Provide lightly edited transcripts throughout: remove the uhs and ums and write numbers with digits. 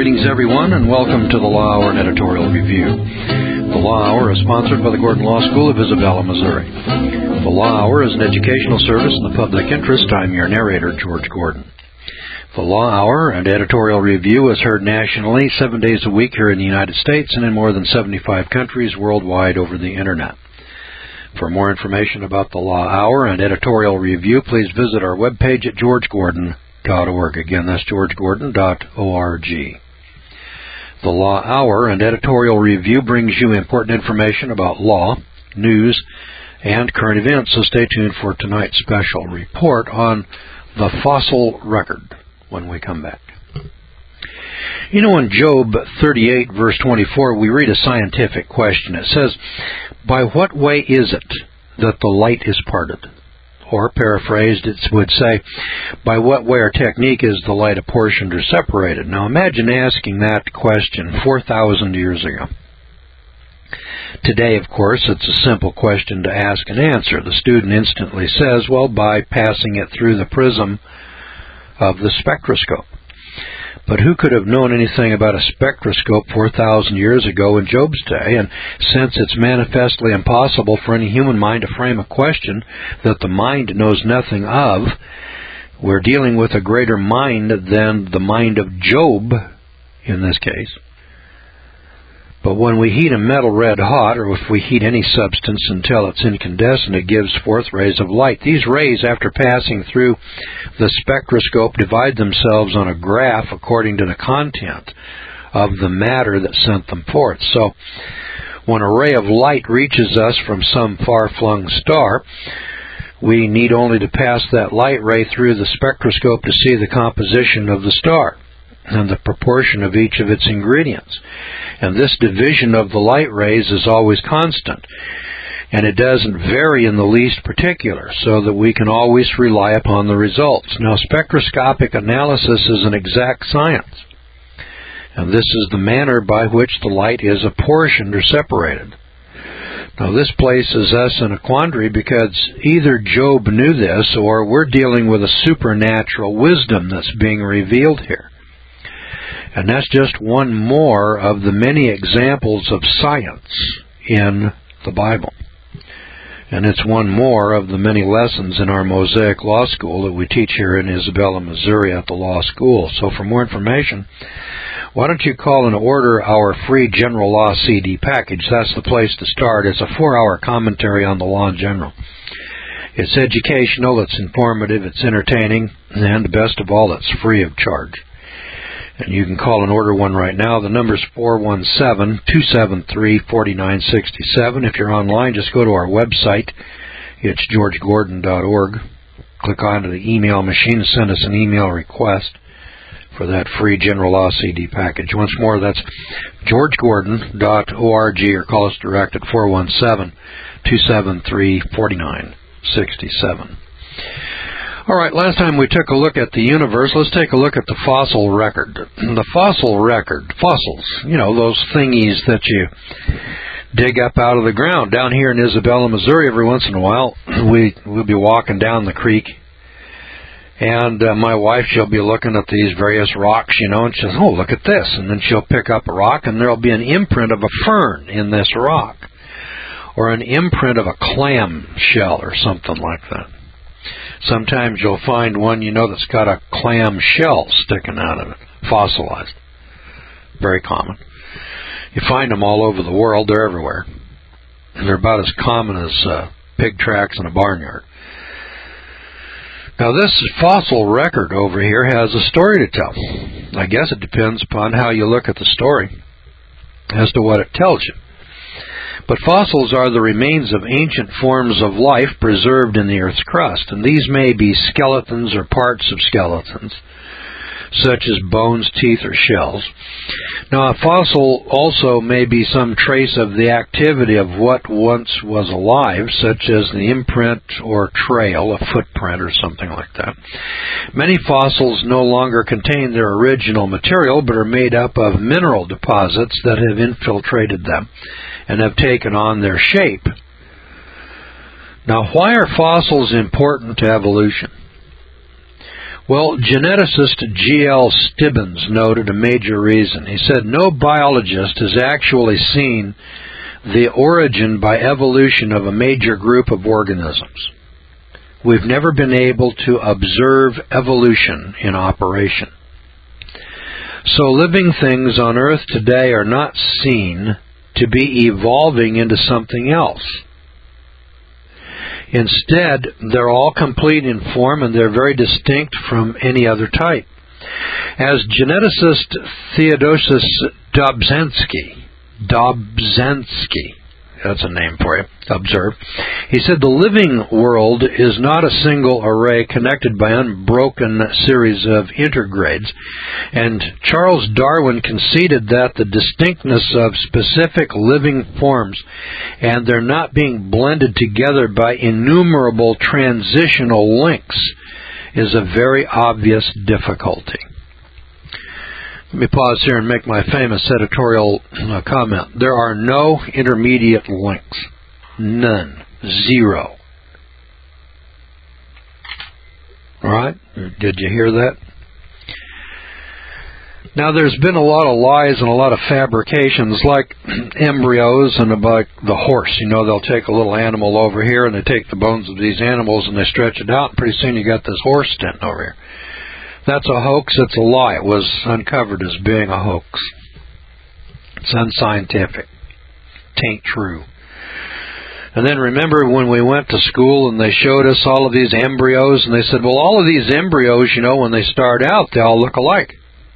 Greetings, everyone, and welcome to the Law Hour and Editorial Review. The Law Hour is sponsored by the Gordon Law School of Isabella, Missouri. The Law Hour is an educational service in the public interest. I'm your narrator, George Gordon. The Law Hour and Editorial Review is heard nationally 7 days a week here in the United States and in more than 75 countries worldwide over the Internet. For more information about the Law Hour and Editorial Review, please visit our webpage at georgegordon.org. Again, that's georgegordon.org. The Law Hour and Editorial Review brings you important information about law, news, and current events, so stay tuned for tonight's special report on the fossil record when we come back. You know, in Job 38, verse 24, we read a scientific question. It says, "By what way is it that the light is parted?" Or, paraphrased, it would say, "By what way or technique is the light apportioned or separated?" Now, imagine asking that question 4,000 years ago. Today, of course, it's a simple question to ask and answer. The student instantly says, well, by passing it through the prism of the spectroscope. But who could have known anything about a spectroscope 4,000 years ago in Job's day? And since it's manifestly impossible for any human mind to frame a question that the mind knows nothing of, we're dealing with a greater mind than the mind of Job in this case. But when we heat a metal red hot, or if we heat any substance until it's incandescent, it gives forth rays of light. These rays, after passing through the spectroscope, divide themselves on a graph according to the content of the matter that sent them forth. So, when a ray of light reaches us from some far-flung star, we need only to pass that light ray through the spectroscope to see the composition of the star and the proportion of each of its ingredients. And this division of the light rays is always constant, and it doesn't vary in the least particular, so that we can always rely upon the results. Now, spectroscopic analysis is an exact science, and this is the manner by which the light is apportioned or separated. Now, this places us in a quandary because either Job knew this, or we're dealing with a supernatural wisdom that's being revealed here. And that's just one more of the many examples of science in the Bible. And it's one more of the many lessons in our Mosaic Law School that we teach here in Isabella, Missouri at the Law School. So for more information, why don't you call and order our free General Law CD package? That's the place to start. It's a 4-hour commentary on the law in general. It's educational, it's informative, it's entertaining, and best of all, it's free of charge. And you can call and order one right now. The number's 417-273-4967. If you're online, just go to our website. It's georgegordon.org. Click onto the email machine and send us an email request for that free General Law CD package. Once more, that's georgegordon.org, or call us direct at 417-273-4967. All right, last time we took a look at the universe, let's take a look at the fossil record. The fossil record, fossils, you know, those thingies that you dig up out of the ground. Down here in Isabella, Missouri, every once in a while, we'll be walking down the creek, and my wife, she'll be looking at these various rocks, you know, and she'll say, oh, look at this. And then she'll pick up a rock, and there'll be an imprint of a fern in this rock, or an imprint of a clam shell or something like that. Sometimes you'll find one, you know, that's got a clam shell sticking out of it, fossilized. Very common. You find them all over the world. They're everywhere. And they're about as common as pig tracks in a barnyard. Now, this fossil record over here has a story to tell. I guess it depends upon how you look at the story as to what it tells you. But fossils are the remains of ancient forms of life preserved in the Earth's crust, and these may be skeletons or parts of skeletons, such as bones, teeth, or shells. Now, a fossil also may be some trace of the activity of what once was alive, such as the imprint or trail, a footprint or something like that. Many fossils no longer contain their original material, but are made up of mineral deposits that have infiltrated them and have taken on their shape. Now, why are fossils important to evolution? Well, geneticist G.L. Stibbons noted a major reason. He said, no biologist has actually seen the origin by evolution of a major group of organisms. We've never been able to observe evolution in operation. So living things on Earth today are not seen to be evolving into something else. Instead, they're all complete in form and they're very distinct from any other type. As geneticist Theodosius Dobzhansky, that's a name for you, observe. He said the living world is not a single array connected by unbroken series of intergrades, and Charles Darwin conceded that the distinctness of specific living forms and their not being blended together by innumerable transitional links is a very obvious difficulty. Let me pause here and make my famous editorial comment. There are no intermediate links. None. Zero. All right? Did you hear that? Now, there's been a lot of lies and a lot of fabrications, like embryos and about the horse. You know, they'll take a little animal over here and they take the bones of these animals and they stretch it out, and pretty soon you got this horse standing over here. That's a hoax. It's a lie. It was uncovered as being a hoax. It's unscientific. Tain't true. And then remember when we went to school and they showed us all of these embryos and they said, well, all of these embryos, you know, when they start out, they all look alike.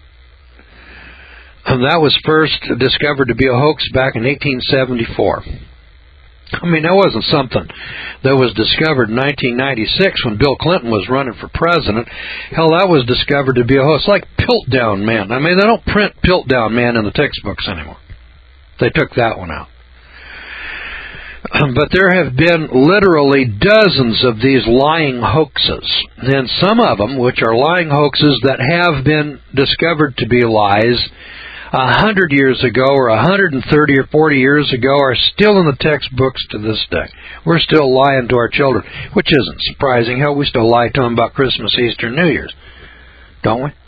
And that was first discovered to be a hoax back in 1874. I mean, that wasn't something that was discovered in 1996 when Bill Clinton was running for president. Hell, that was discovered to be a hoax. Like Piltdown Man. I mean, they don't print Piltdown Man in the textbooks anymore. They took that one out. But there have been literally dozens of these lying hoaxes. And some of them, which are lying hoaxes that have been discovered to be lies 100 years ago or 130 or 40 years ago, are still in the textbooks to this day. We're still lying to our children, which isn't surprising. Hell, we still lie to them about Christmas, Easter, and New Year's, don't we?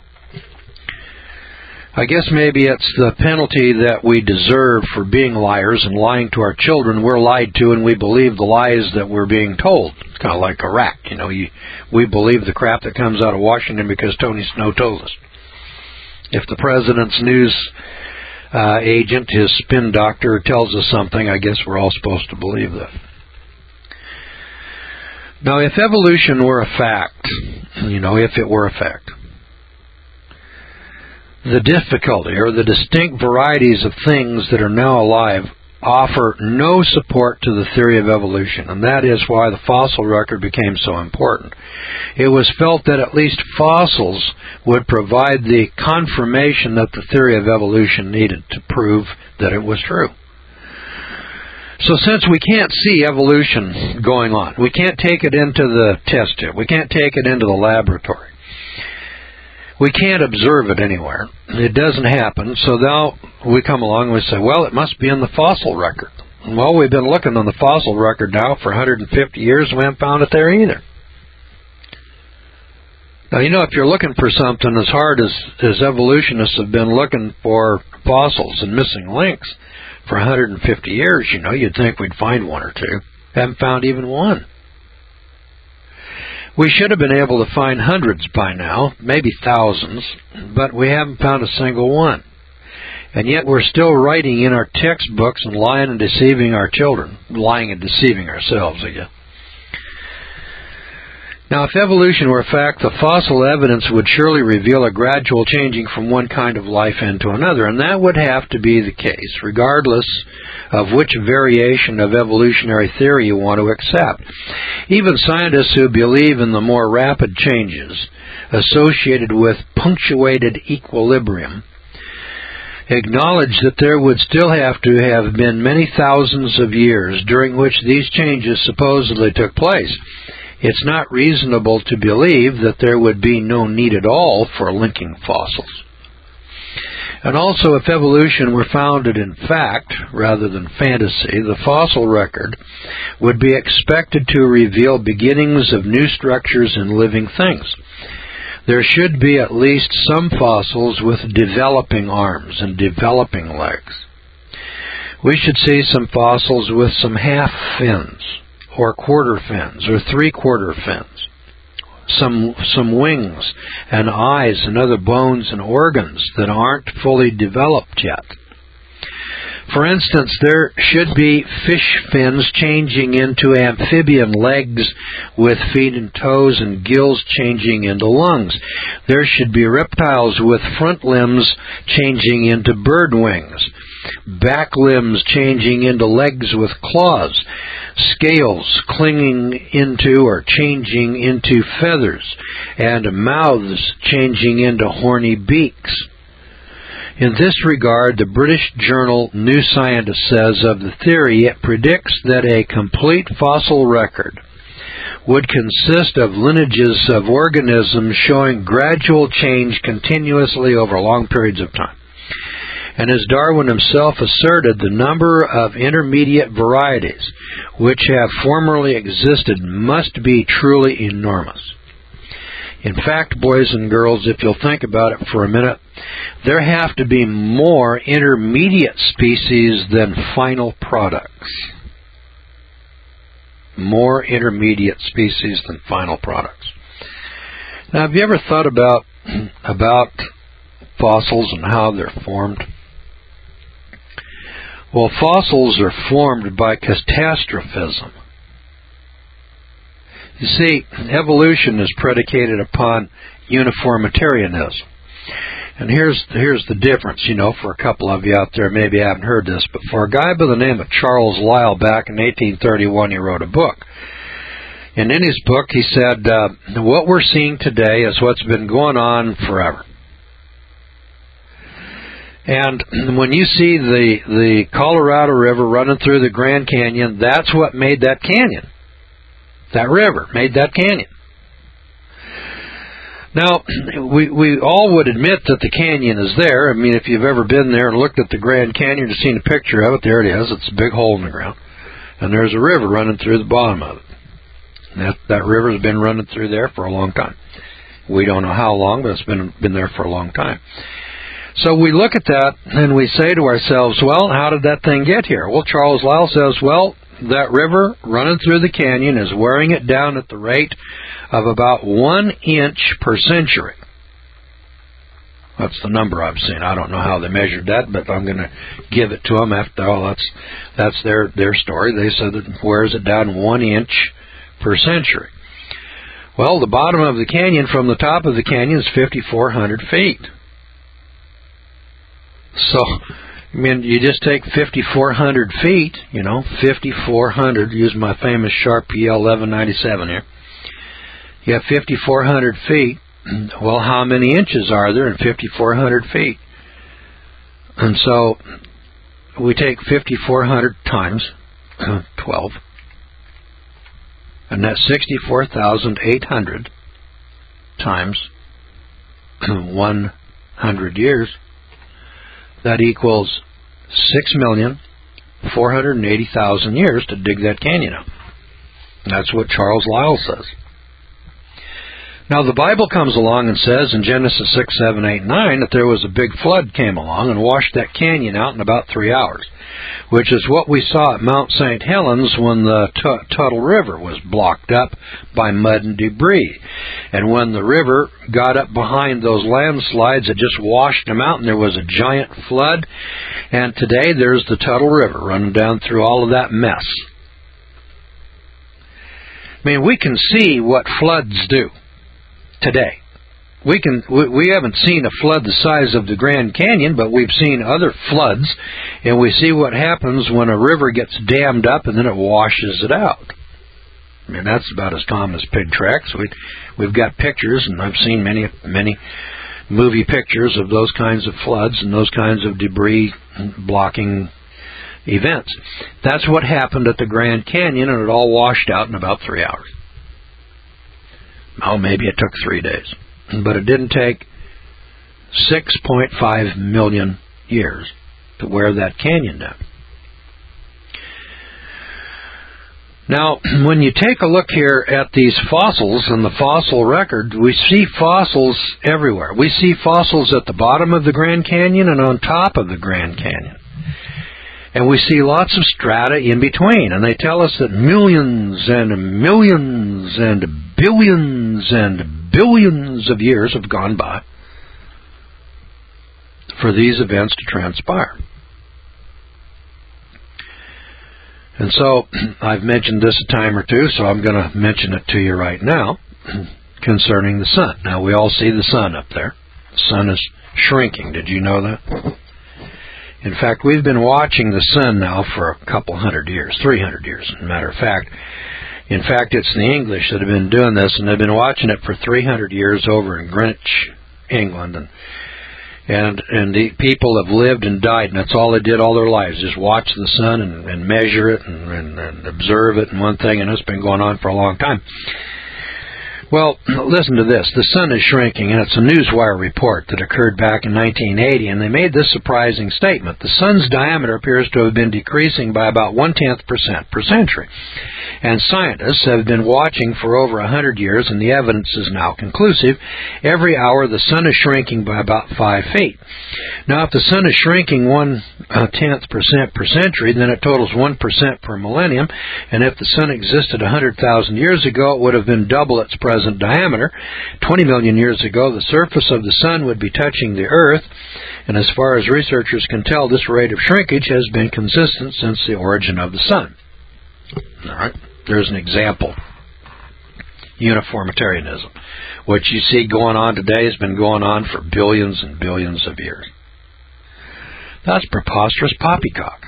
I guess maybe it's the penalty that we deserve for being liars and lying to our children. We're lied to and we believe the lies that we're being told. It's kind of like Iraq. You know, we believe the crap that comes out of Washington because Tony Snow told us. If the president's news agent, his spin doctor, tells us something, I guess we're all supposed to believe that. Now, if evolution were a fact, you know, if it were a fact, the difficulty or the distinct varieties of things that are now alive offer no support to the theory of evolution, and that is why the fossil record became so important. It was felt that at least fossils would provide the confirmation that the theory of evolution needed to prove that it was true. So since we can't see evolution going on, we can't take it into the test tube, we can't take it into the laboratory, we can't observe it anywhere. It doesn't happen. So now we come along and we say, well, it must be in the fossil record. Well, we've been looking on the fossil record now for 150 years and we haven't found it there either. Now, you know, if you're looking for something as hard as evolutionists have been looking for fossils and missing links for 150 years, you know, you'd think we'd find one or two. Haven't found even one. We should have been able to find hundreds by now, maybe thousands, but we haven't found a single one. And yet we're still writing in our textbooks and lying and deceiving our children, lying and deceiving ourselves again. Now, if evolution were a fact, the fossil evidence would surely reveal a gradual changing from one kind of life into another, and that would have to be the case, regardless of which variation of evolutionary theory you want to accept. Even scientists who believe in the more rapid changes associated with punctuated equilibrium acknowledge that there would still have to have been many thousands of years during which these changes supposedly took place. It's not reasonable to believe that there would be no need at all for linking fossils. And also, if evolution were founded in fact rather than fantasy, the fossil record would be expected to reveal beginnings of new structures in living things. there should be at least some fossils with developing arms and developing legs. We should see some fossils with some half fins, or quarter fins, or three-quarter fins. Some wings and eyes and other bones and organs that aren't fully developed yet. For instance, there should be fish fins changing into amphibian legs with feet and toes and gills changing into lungs. There should be reptiles with front limbs changing into bird wings, back limbs changing into legs with claws, scales clinging into or changing into feathers, and mouths changing into horny beaks. In this regard, the British journal New Scientist says of the theory, it predicts that a complete fossil record would consist of lineages of organisms showing gradual change continuously over long periods of time. And as Darwin himself asserted, the number of intermediate varieties which have formerly existed must be truly enormous. In fact, boys and girls, if you'll think about it for a minute, there have to be more intermediate species than final products. More intermediate species than final products. Now, have you ever thought about fossils and how they're formed? Well, fossils are formed by catastrophism. You see, evolution is predicated upon uniformitarianism. And here's the difference, for a couple of you out there maybe haven't heard this, but for a guy by the name of Charles Lyell back in 1831, he wrote a book. And in his book, he said, what we're seeing today is what's been going on forever. And when you see the Colorado River running through the Grand Canyon, that's what made that canyon. That river made that canyon. Now, we all would admit that the canyon is there. I mean, if you've ever been there and looked at the Grand Canyon and seen a picture of it, there it is. It's a big hole in the ground. And there's a river running through the bottom of it. And that river has been running through there for a long time. We don't know how long, but it's been there for a long time. So we look at that and we say to ourselves, well, how did that thing get here? Well, Charles Lyell says, well, that river running through the canyon is wearing it down at the rate of about 1 inch per century. That's the number I've seen. I don't know how they measured that, but I'm going to give it to them. After all, that's their story. They said that it wears it down 1 inch per century. Well, the bottom of the canyon from the top of the canyon is 5,400 feet. So, I mean, you just take 5,400 feet, 5,400, use my famous Sharp PL 1197 here. You have 5,400 feet. Well, how many inches are there in 5,400 feet? And so we take 5,400 times 12, and that's 64,800 times 100 years. That equals 6,480,000 years to dig that canyon up. That's what Charles Lyell says. Now, the Bible comes along and says in Genesis 6, 7, 8, 9 that there was a big flood came along and washed that canyon out in about 3 hours, which is what we saw at Mount St. Helens when the Tuttle River was blocked up by mud and debris. And when the river got up behind those landslides, it just washed them out, and there was a giant flood. And today there's the Tuttle River running down through all of that mess. I mean, we can see what floods do today. We haven't seen a flood the size of the Grand Canyon, but we've seen other floods, and we see what happens when a river gets dammed up and then it washes it out. I mean, that's about as common as pig tracks. We've got pictures, and I've seen many movie pictures of those kinds of floods and those kinds of debris blocking events. That's what happened at the Grand Canyon, and it all washed out in about 3 hours. Oh, maybe it took 3 days. But it didn't take 6.5 million years to wear that canyon down. Now, when you take a look here at these fossils in the fossil record, we see fossils everywhere. We see fossils at the bottom of the Grand Canyon and on top of the Grand Canyon. And we see lots of strata in between. And they tell us that millions and millions and billions and billions of years have gone by for these events to transpire. And so, I've mentioned this a time or two, so I'm going to mention it to you right now concerning the sun. Now, we all see the sun up there. The sun is shrinking. Did you know that? In fact, we've been watching the sun now for a couple 100 years, 300 years, as a matter of fact. In fact, it's the English that have been doing this, and they've been watching it for 300 years over in Greenwich, England, and the people have lived and died, and that's all they did all their lives, just watch the sun and measure it and observe it and one thing, and it's been going on for a long time. Well, listen to this. The sun is shrinking, and it's a Newswire report that occurred back in 1980, and they made this surprising statement. The sun's diameter appears to have been decreasing by about 0.1% per century, and scientists have been watching for over 100 years, and the evidence is now conclusive. Every hour, the sun is shrinking by about 5 feet. Now, if the sun is shrinking 0.1% per century, then it totals 1% per millennium, and if the sun existed 100,000 years ago, it would have been double its present diameter. 20 million years ago, the surface of the sun would be touching the Earth, and as far as researchers can tell, this rate of shrinkage has been consistent since the origin of the sun. All right, there's an example. Uniformitarianism. What you see going on today has been going on for billions and billions of years. That's preposterous poppycock.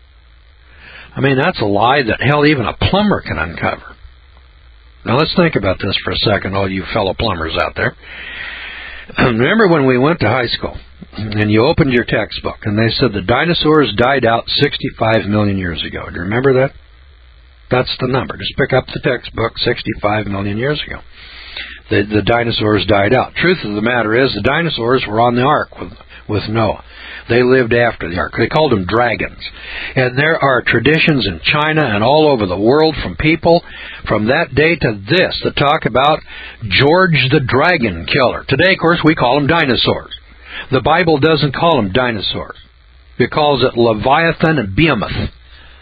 I mean, that's a lie that, hell, even a plumber can uncover. Now, let's think about this for a second, all you fellow plumbers out there. Remember when we went to high school, and you opened your textbook, and they said the dinosaurs died out 65 million years ago. Do you remember that? That's the number. Just pick up the textbook, 65 million years ago. The dinosaurs died out. Truth of the matter is, the dinosaurs were on the ark with Noah. They lived after the ark. They called them dragons. And there are traditions in China and all over the world from people from that day to this that talk about George the Dragon Killer. Today, of course, we call them dinosaurs. The Bible doesn't call them dinosaurs. It calls it Leviathan and Behemoth.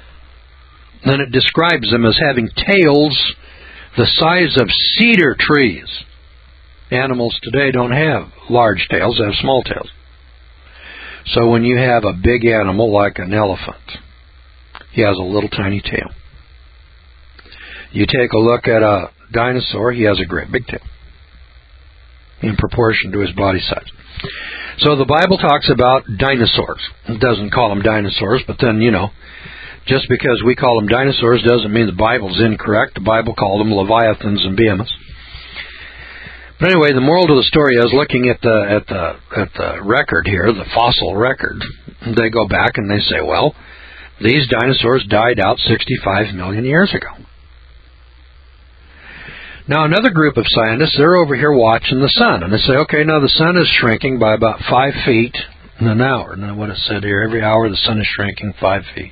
Then it describes them as having tails the size of cedar trees. Animals today don't have large tails, they have small tails. So when you have a big animal like an elephant, he has a little tiny tail. You take a look at a dinosaur, he has a great big tail in proportion to his body size. So the Bible talks about dinosaurs. It doesn't call them dinosaurs, but then, just because we call them dinosaurs doesn't mean the Bible's incorrect. The Bible called them Leviathans and Behemoths. But anyway, the moral to the story is, looking at the record here, the fossil record, they go back and they say, well, these dinosaurs died out 65 million years ago. Now, another group of scientists, they're over here watching the sun, and they say, okay, now the sun is shrinking by about 5 feet in an hour. And what it said here, every hour the sun is shrinking 5 feet.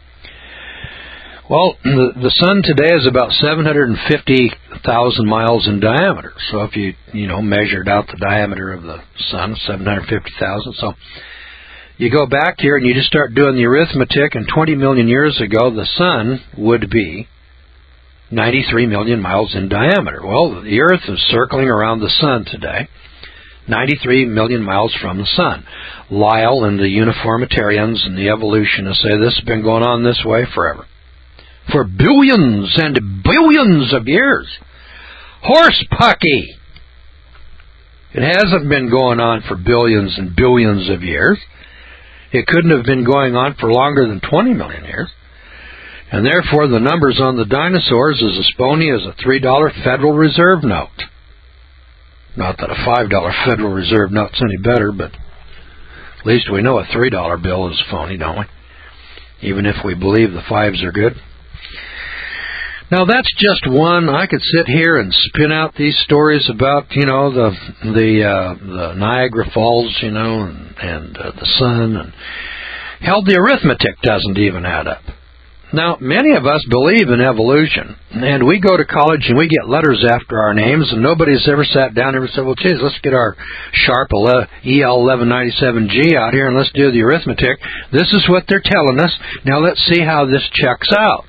Well, the sun today is about 750,000 miles in diameter. So if you measured out the diameter of the sun, 750,000. So you go back here and you just start doing the arithmetic, and 20 million years ago, the sun would be 93 million miles in diameter. Well, the Earth is circling around the sun today, 93 million miles from the sun. Lyell and the uniformitarians and the evolutionists say this has been going on this way forever. For billions and billions of years. Horsepucky! It hasn't been going on for billions and billions of years. It couldn't have been going on for longer than 20 million years. And therefore, the numbers on the dinosaurs is as phony as a $3 Federal Reserve note. Not that a $5 Federal Reserve note's any better, but at least we know a $3 bill is phony, don't we? Even if we believe the fives are good. Now, that's just one. I could sit here and spin out these stories about, the Niagara Falls, and the sun. And hell, the arithmetic doesn't even add up. Now, many of us believe in evolution, and we go to college and we get letters after our names, and nobody's ever sat down and ever said, well, geez, let's get our sharp EL1197G out here and let's do the arithmetic. This is what they're telling us. Now let's see how this checks out.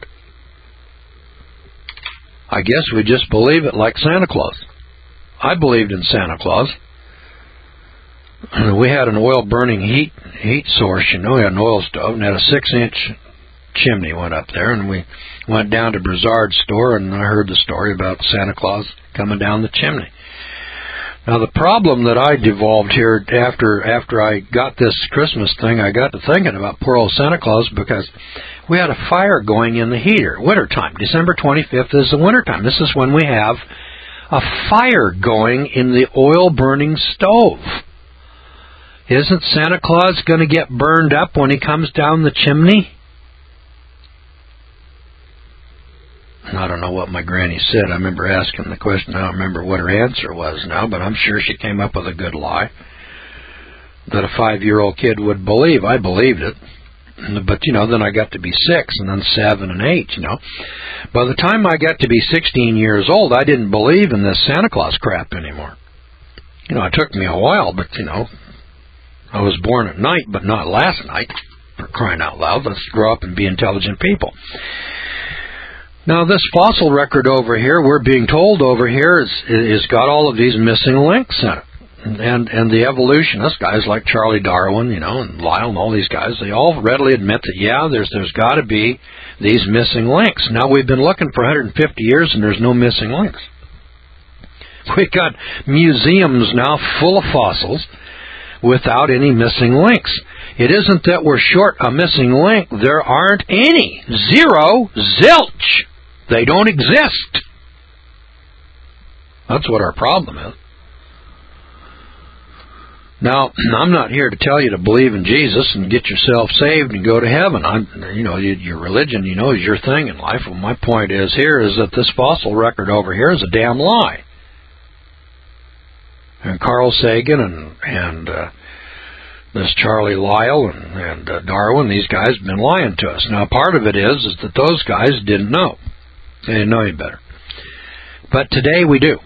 I guess we just believe it like Santa Claus. I believed in Santa Claus. We had an oil-burning heat source, we had an oil stove, and had a 6-inch chimney went up there, and we went down to Brizard's store, and I heard the story about Santa Claus coming down the chimney. Now, the problem that I devolved here after I got this Christmas thing, I got to thinking about poor old Santa Claus, because we had a fire going in the heater. Wintertime. December 25th is the wintertime. This is when we have a fire going in the oil-burning stove. Isn't Santa Claus going to get burned up when he comes down the chimney? I don't know what my granny said. I remember asking the question. I don't remember what her answer was now, but I'm sure she came up with a good lie that a 5-year-old kid would believe. I believed it. But, then I got to be 6 and then 7 and 8, By the time I got to be 16 years old, I didn't believe in this Santa Claus crap anymore. It took me a while, but, I was born at night, but not last night, for crying out loud. Let's grow up and be intelligent people. Now, this fossil record over here, we're being told over here, is got all of these missing links in it. And the evolutionists, guys like Charlie Darwin, and Lyell and all these guys, they all readily admit that, there's got to be these missing links. Now, we've been looking for 150 years, and there's no missing links. We've got museums now full of fossils without any missing links. It isn't that we're short a missing link. There aren't any. Zero. Zilch. They don't exist. That's what our problem is. Now, I'm not here to tell you to believe in Jesus and get yourself saved and go to heaven. Your religion, is your thing in life. Well, my point is that this fossil record over here is a damn lie. And Carl Sagan and this Charlie Lyell and Darwin, these guys have been lying to us. Now, part of it is that those guys didn't know. They didn't know any better. But today we do.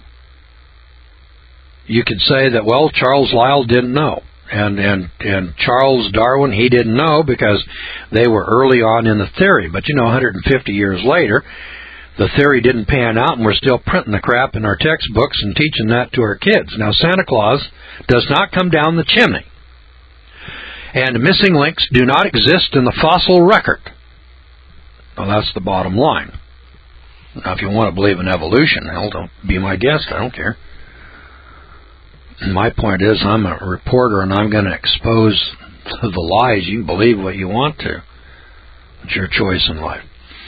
You could say that, well, Charles Lyell didn't know. And Charles Darwin, he didn't know because they were early on in the theory. But, 150 years later, the theory didn't pan out, and we're still printing the crap in our textbooks and teaching that to our kids. Now, Santa Claus does not come down the chimney. And missing links do not exist in the fossil record. Well, that's the bottom line. Now, if you want to believe in evolution, hell, don't be my guest. I don't care. My point is, I'm a reporter, and I'm going to expose the lies. You can believe what you want to. It's your choice in life.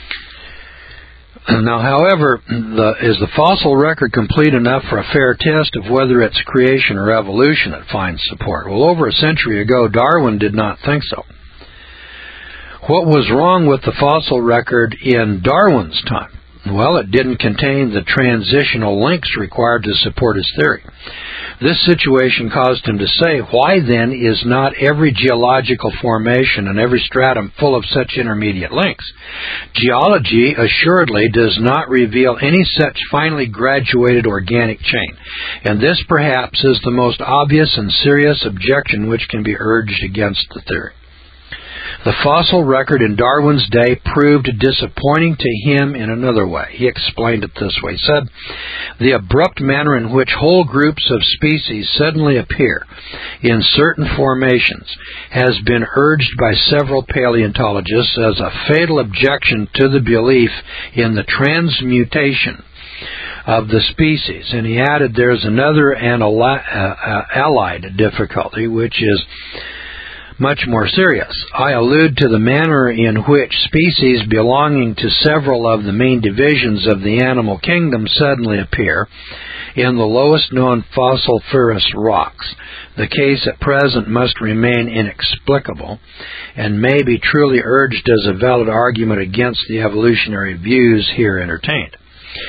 Now, however, is the fossil record complete enough for a fair test of whether it's creation or evolution that finds support? Well, over a century ago, Darwin did not think so. What was wrong with the fossil record in Darwin's time? Well, it didn't contain the transitional links required to support his theory. This situation caused him to say, why then is not every geological formation and every stratum full of such intermediate links? Geology assuredly does not reveal any such finely graduated organic chain, and this perhaps is the most obvious and serious objection which can be urged against the theory. The fossil record in Darwin's day proved disappointing to him in another way. He explained it this way. He said, the abrupt manner in which whole groups of species suddenly appear in certain formations has been urged by several paleontologists as a fatal objection to the belief in the transmutation of the species. And he added there's another and allied difficulty, which is much more serious. I allude to the manner in which species belonging to several of the main divisions of the animal kingdom suddenly appear in the lowest known fossiliferous rocks. The case at present must remain inexplicable and may be truly urged as a valid argument against the evolutionary views here entertained.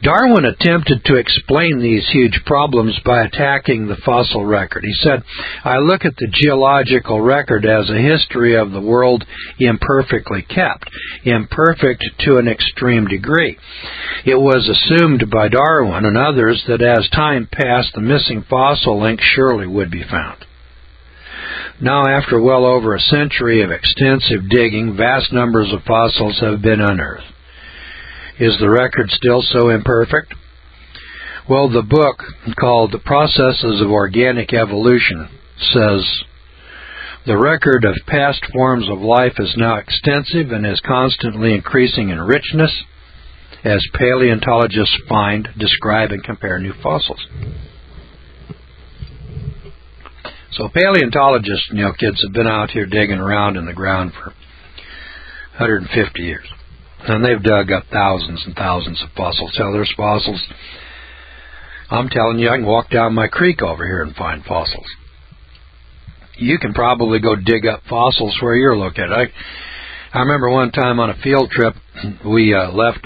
Darwin attempted to explain these huge problems by attacking the fossil record. He said, "I look at the geological record as a history of the world imperfectly kept, imperfect to an extreme degree. It was assumed by Darwin and others that as time passed, the missing fossil link surely would be found. Now, after well over a century of extensive digging, vast numbers of fossils have been unearthed. Is the record still so imperfect?" Well, the book called The Processes of Organic Evolution says, "The record of past forms of life is now extensive and is constantly increasing in richness as paleontologists find, describe, and compare new fossils." So paleontologists, kids, have been out here digging around in the ground for 150 years. And they've dug up thousands and thousands of fossils. So there's fossils. I'm telling you, I can walk down my creek over here and find fossils. You can probably go dig up fossils where you're located. I remember one time on a field trip, we left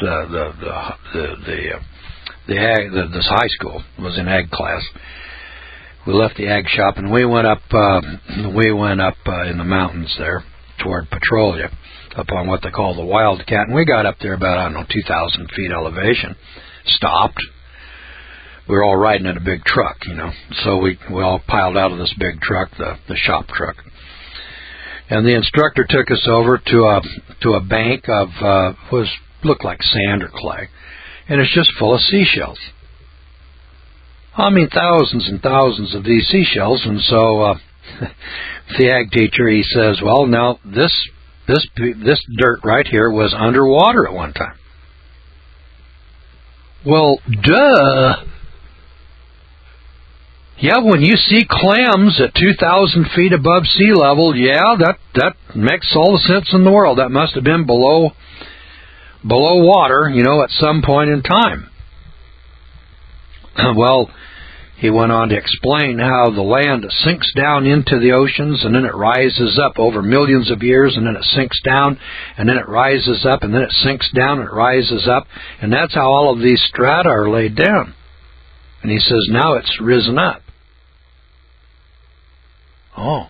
this high school. It was in ag class. We left the ag shop and we went up in the mountains there toward Petrolia, up on what they call the Wildcat, and we got up there about, 2,000 feet elevation, stopped. We were all riding in a big truck, so we all piled out of this big truck, the shop truck. And the instructor took us over to a bank of, looked like sand or clay, and it's just full of seashells. Thousands and thousands of these seashells, and so the ag teacher, he says, "Well, now this dirt right here was underwater at one time." Well, duh. Yeah, when you see clams at 2,000 feet above sea level, yeah, that makes all the sense in the world. That must have been below water, at some point in time. Well, he went on to explain how the land sinks down into the oceans, and then it rises up over millions of years, and then it sinks down, and then it rises up, and then it sinks down, and it rises up, and that's how all of these strata are laid down. And he says, now it's risen up. Oh.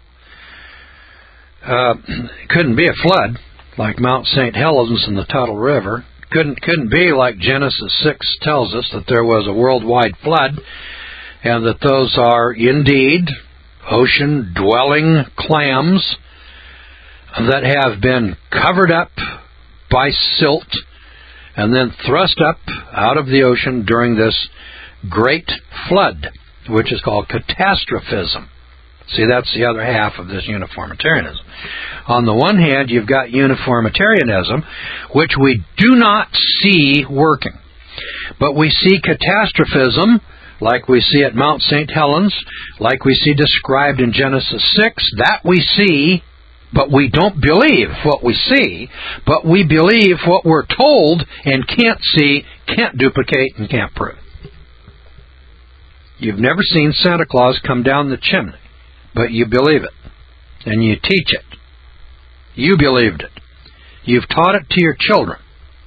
Couldn't be a flood like Mount St. Helens and the Tuttle River. Couldn't be like Genesis 6 tells us, that there was a worldwide flood, and that those are indeed ocean-dwelling clams that have been covered up by silt and then thrust up out of the ocean during this great flood, which is called catastrophism. See, that's the other half of this uniformitarianism. On the one hand, you've got uniformitarianism, which we do not see working. But we see catastrophism, like we see at Mount St. Helens, like we see described in Genesis 6, that we see, but we don't believe what we see, but we believe what we're told and can't see, can't duplicate, and can't prove. You've never seen Santa Claus come down the chimney, but you believe it, and you teach it. You believed it. You've taught it to your children,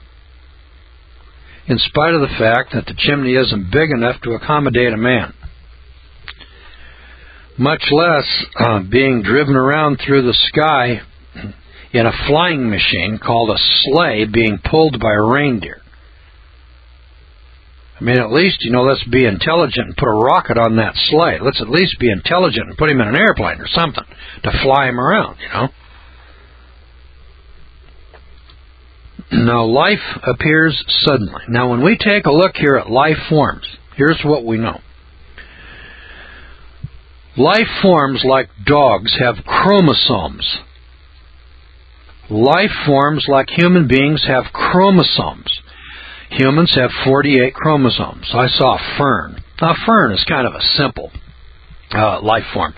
in spite of the fact that the chimney isn't big enough to accommodate a man, much less being driven around through the sky in a flying machine called a sleigh being pulled by a reindeer. At least, let's be intelligent and put a rocket on that sleigh. Let's at least be intelligent and put him in an airplane or something to fly him around, Now, life appears suddenly. Now, when we take a look here at life forms, here's what we know. Life forms like dogs have chromosomes. Life forms like human beings have chromosomes. Humans have 48 chromosomes. I saw a fern. Now, a fern is kind of a simple life form.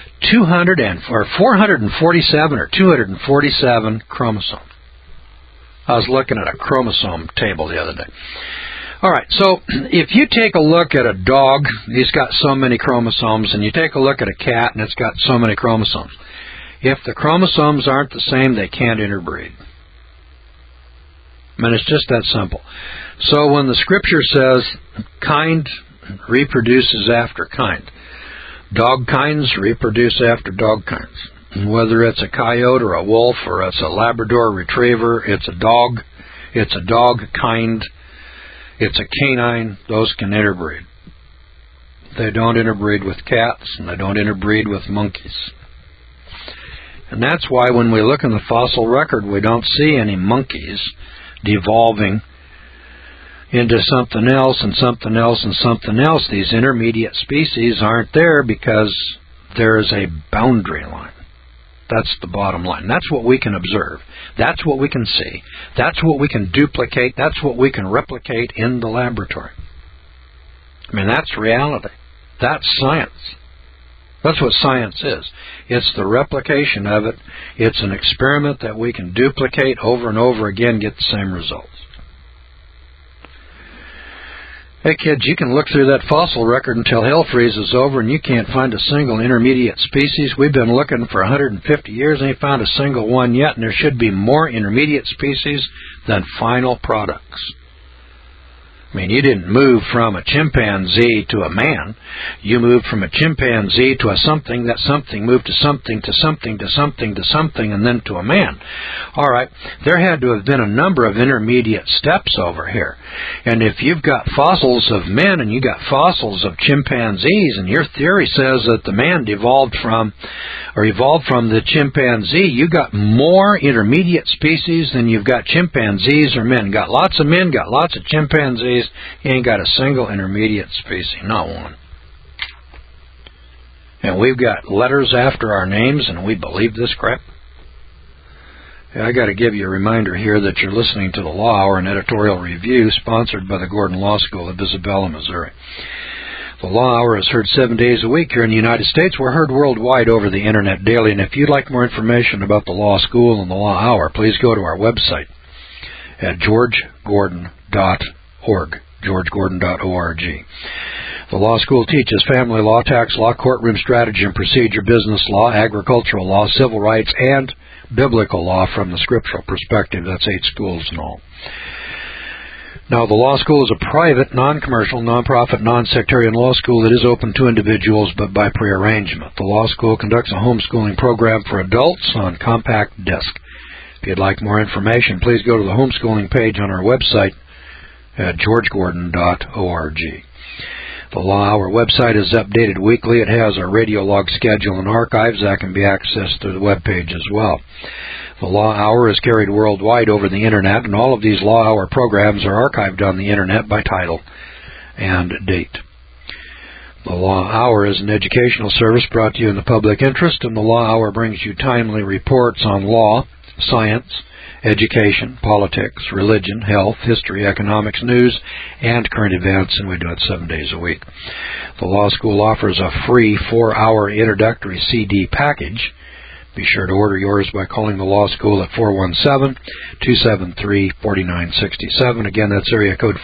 447 or 247 chromosomes. I was looking at a chromosome table the other day. All right, so if you take a look at a dog, he's got so many chromosomes, and you take a look at a cat, and it's got so many chromosomes. If the chromosomes aren't the same, they can't interbreed. I mean, it's just that simple. So when the Scripture says kind reproduces after kind, dog kinds reproduce after dog kinds. Whether it's a coyote or a wolf or it's a Labrador Retriever, it's a dog kind, it's a canine, those can interbreed. They don't interbreed with cats, and they don't interbreed with monkeys. And that's why when we look in the fossil record, we don't see any monkeys devolving into something else and something else and something else. These intermediate species aren't there because there is a boundary line. That's the bottom line. That's what we can observe. That's what we can see. That's what we can duplicate. That's what we can replicate in the laboratory. I mean, that's reality. That's science. That's what science is. It's the replication of it. It's an experiment that we can duplicate over and over again, get the same results. Hey kids, you can look through that fossil record until hell freezes over and you can't find a single intermediate species. We've been looking for 150 years and ain't found a single one yet, and there should be more intermediate species than final products. I mean, you didn't move from a chimpanzee to a man. You moved from a chimpanzee to a something. That something moved to something, to something, to something, to something, and then to a man. All right, there had to have been a number of intermediate steps over here. And if you've got fossils of men and you got fossils of chimpanzees, and your theory says that the man evolved from the chimpanzee, you got more intermediate species than you've got chimpanzees or men. Got lots of men, got lots of chimpanzees. You ain't got a single intermediate species, not one. And we've got letters after our names, and we believe this crap. I got to give you a reminder here that you're listening to the Law Hour, an editorial review sponsored by the Gordon Law School of Isabella, Missouri. The Law Hour is heard 7 days a week here in the United States. We're heard worldwide over the Internet daily, and if you'd like more information about the Law School and the Law Hour, please go to our website at georgegordon.org. georgegordon.org. The law school teaches family law, tax law, courtroom strategy and procedure, business law, agricultural law, civil rights, and biblical law from the scriptural perspective. That's 8 schools in all. Now, the law school is a private, non-commercial, non-profit, non-sectarian law school that is open to individuals but by prearrangement. The law school conducts a homeschooling program for adults on compact disc. If you'd like more information, please go to the homeschooling page on our website at georgegordon.org. The Law Hour website is updated weekly. It has our radio log schedule and archives that can be accessed through the web page as well. The Law Hour is carried worldwide over the Internet, and all of these Law Hour programs are archived on the Internet by title and date. The Law Hour is an educational service brought to you in the public interest, and the Law Hour brings you timely reports on law, science, education, politics, religion, health, history, economics, news, and current events, and we do it 7 days a week. The Law School offers a free 4-hour introductory CD package. Be sure to order yours by calling the Law School at 417-273-4967. Again, that's area code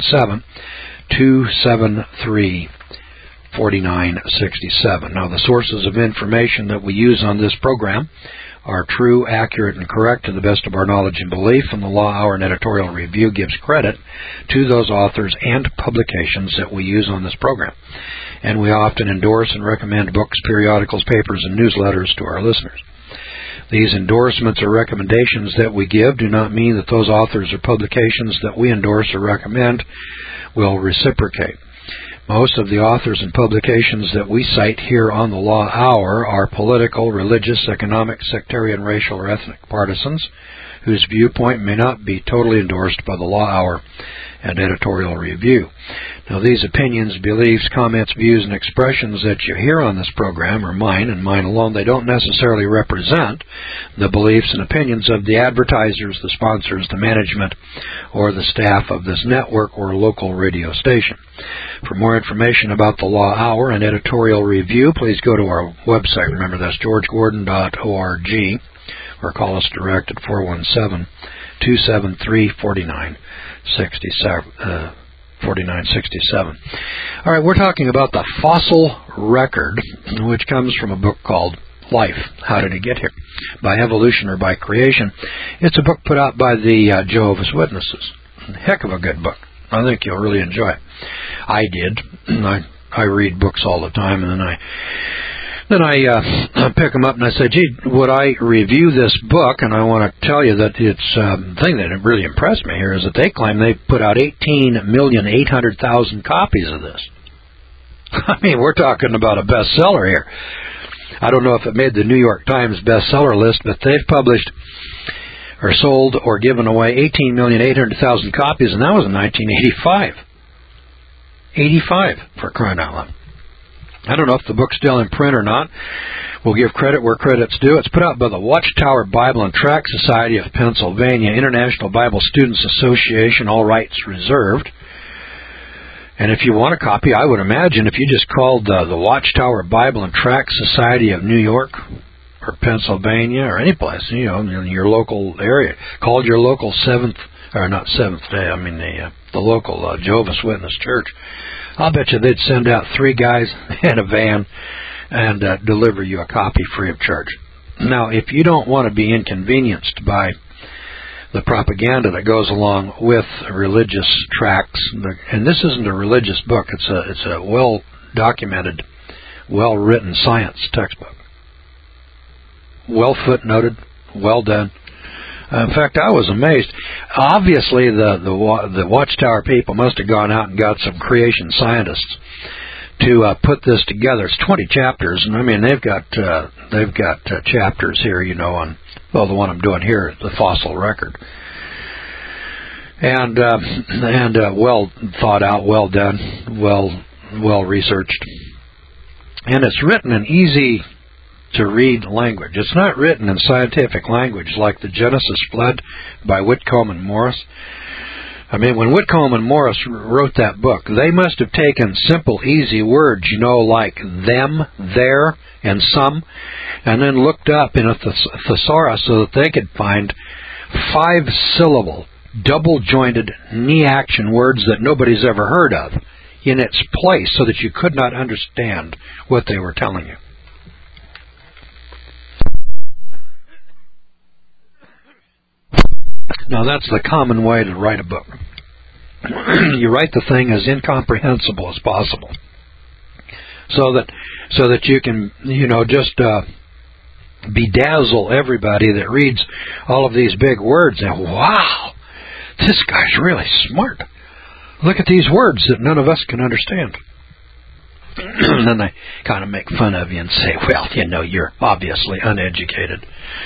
417-273-4967. Now, the sources of information that we use on this program are true, accurate, and correct to the best of our knowledge and belief, and the Law Hour and editorial review gives credit to those authors and publications that we use on this program. And we often endorse and recommend books, periodicals, papers, and newsletters to our listeners. These endorsements or recommendations that we give do not mean that those authors or publications that we endorse or recommend will reciprocate. Most of the authors and publications that we cite here on the Law Hour are political, religious, economic, sectarian, racial, or ethnic partisans whose viewpoint may not be totally endorsed by the Law Hour and editorial review. Now, these opinions, beliefs, comments, views, and expressions that you hear on this program are mine and mine alone. They don't necessarily represent the beliefs and opinions of the advertisers, the sponsors, the management, or the staff of this network or local radio station. For more information about the Law Hour and editorial review, please go to our website. Remember, that's georgegordon.org, or call us direct at 417-273-4967. All right, we're talking about the fossil record, which comes from a book called life. How did it get here? By evolution or by creation? It's a book put out by the Jehovah's Witnesses. Heck of a good book. I think you'll really enjoy it. I did. I read books all the time, and then I pick them up and I say, gee, would I review this book? And I want to tell you that it's the thing that really impressed me here is that they claim they put out 18,800,000 copies of this. I mean, we're talking about a bestseller here. I don't know if it made the New York Times bestseller list, but they've published or sold or given away 18,800,000 copies, and that was in 1985. 85, for crying out loud. I don't know if the book's still in print or not. We'll give credit where credit's due. It's put out by the Watchtower Bible and Tract Society of Pennsylvania, International Bible Students Association, all rights reserved. And if you want a copy, I would imagine if you just called the Watchtower Bible and Tract Society of New York or Pennsylvania or any place, in your local area, called your local the local Jehovah's Witness church, I'll bet you they'd send out 3 guys in a van and deliver you a copy free of charge. Now, if you don't want to be inconvenienced by the propaganda that goes along with religious tracts, and this isn't a religious book, it's a well-documented, well-written science textbook. Well footnoted, well done. In fact, I was amazed. Obviously, the Watchtower people must have gone out and got some creation scientists to put this together. It's 20 chapters, and I mean they've got chapters here, on the one I'm doing here, the fossil record, and well thought out, well done, well researched, and it's written in easy to read language. It's not written in scientific language like the Genesis Flood by Whitcomb and Morris. I mean, when Whitcomb and Morris wrote that book, they must have taken simple, easy words, like them, there, and some, and then looked up in a thesaurus so that they could find 5-syllable, double-jointed, knee-action words that nobody's ever heard of in its place so that you could not understand what they were telling you. Now, that's the common way to write a book. You write the thing as incomprehensible as possible, so that you can, just bedazzle everybody that reads all of these big words and, wow, this guy's really smart. Look at these words that none of us can understand. And then they kind of make fun of you and say, well, you're obviously uneducated.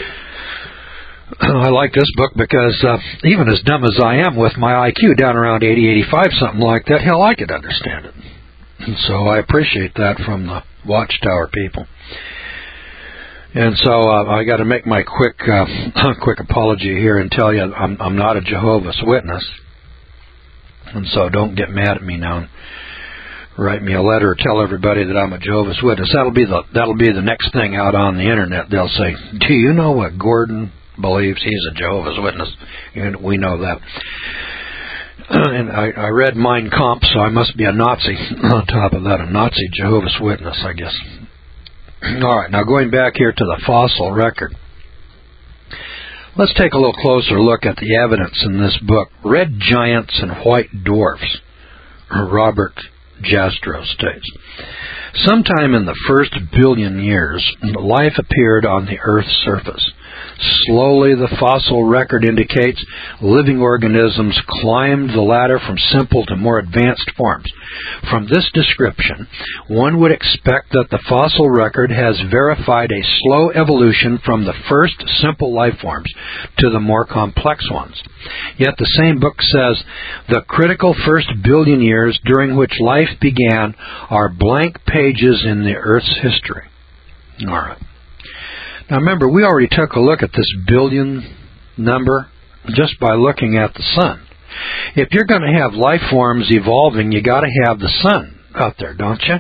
I like this book because even as dumb as I am with my IQ down around 80, 85, something like that, hell, I could understand it. And so I appreciate that from the Watchtower people. And so I got to make my quick apology here and tell you I'm not a Jehovah's Witness. And so don't get mad at me now and write me a letter or tell everybody that I'm a Jehovah's Witness. That'll be the next thing out on the internet. They'll say, do you know what Gordon believes? He's a Jehovah's Witness, and we know that. And I read Mein Kampf, so I must be a Nazi. On top of that, a Nazi Jehovah's Witness, I guess. All right, now going back here to the fossil record, let's take a little closer look at the evidence in this book. Red giants and white dwarfs, Robert Jastrow states. Sometime in the first billion years, life appeared on the Earth's surface. Slowly, the fossil record indicates living organisms climbed the ladder from simple to more advanced forms. From this description, one would expect that the fossil record has verified a slow evolution from the first simple life forms to the more complex ones. Yet the same book says the critical first billion years during which life began are blank pages in the Earth's history. All right. Now remember, we already took a look at this billion number just by looking at the sun. If you're going to have life forms evolving, you got to have the sun out there, don't you?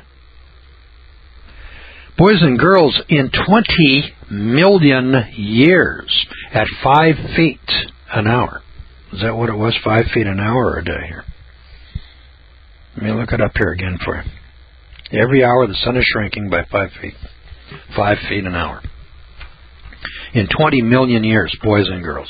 Boys and girls, in 20 million years, at 5 feet an hour. Is that what it was, 5 feet an hour or a day here? Let me look it up here again for you. Every hour the sun is shrinking by 5 feet. 5 feet an hour. In 20 million years, boys and girls,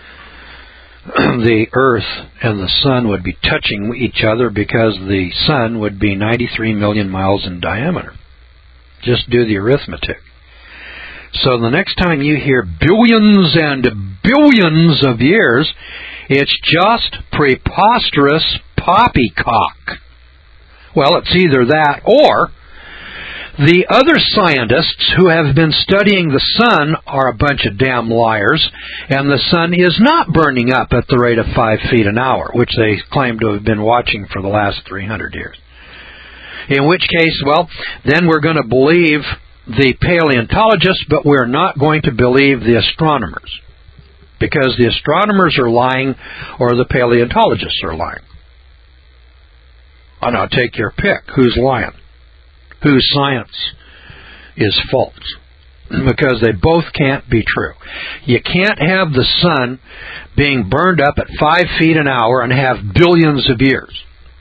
the Earth and the Sun would be touching each other because the Sun would be 93 million miles in diameter. Just do the arithmetic. So the next time you hear billions and billions of years, it's just preposterous poppycock. Well, it's either that or the other scientists who have been studying the sun are a bunch of damn liars, and the sun is not burning up at the rate of 5 feet an hour, which they claim to have been watching for the last 300 years. In which case, well, then we're going to believe the paleontologists, but we're not going to believe the astronomers, because the astronomers are lying or the paleontologists are lying. Oh, now take your pick. Who's lying? Whose science is false? Because they both can't be true. You can't have the sun being burned up at 5 feet an hour and have billions of years.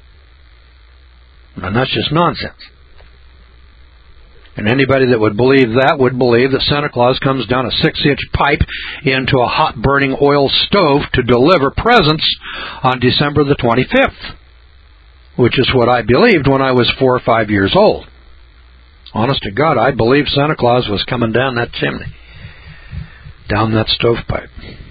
And that's just nonsense. And anybody that would believe that would believe that Santa Claus comes down a 6-inch pipe into a hot-burning oil stove to deliver presents on December the 25th, which is what I believed when I was 4 or 5 years old. Honest to God, I believed Santa Claus was coming down that chimney, down that stovepipe.